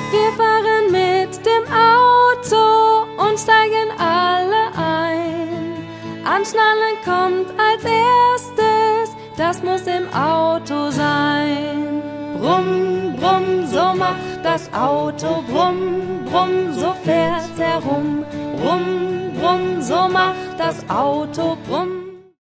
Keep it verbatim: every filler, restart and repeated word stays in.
Wir fahren mit dem Auto und steigen alle ein. Anschnallen kommt als erstes, das muss im Auto sein. Brumm, brumm, so macht das Auto, brumm, brumm, so fährt's herum. Brumm, brumm, so macht das Auto, brumm.